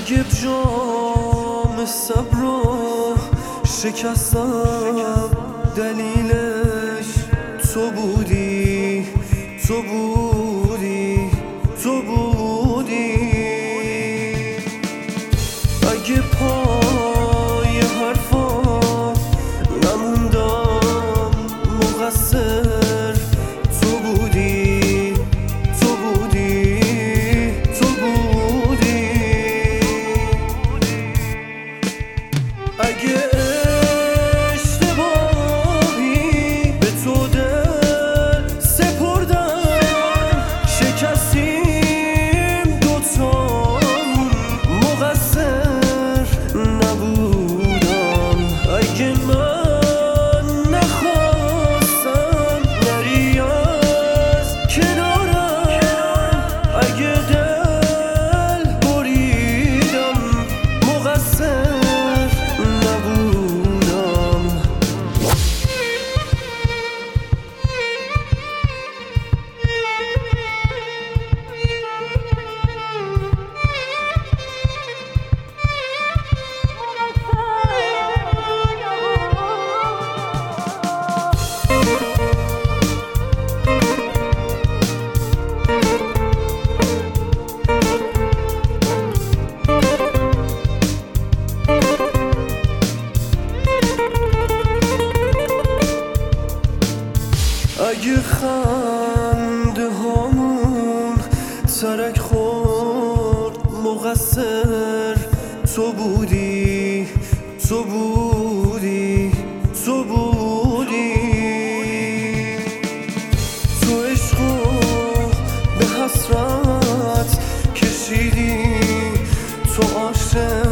اگه جام صبر رو شکستم دلیلش تو بودی، تو بودی، تو بودی. اگه پای حرفا نموندم مقصر، تو بودی، تو بودی، تو بودی. اگه اشتباهی به تو دل سپردم، شکستیم دوتامون، مقصر نبودم. اگه من نخواستم نری از کنارم، اگه دل بریدم، مقصر نبودم. اگه خنده هامون ترک خورد، مقصر تو بودی، تو بودی، تو بودی. تو عشقو به حسرت کشیدی، تو عاشق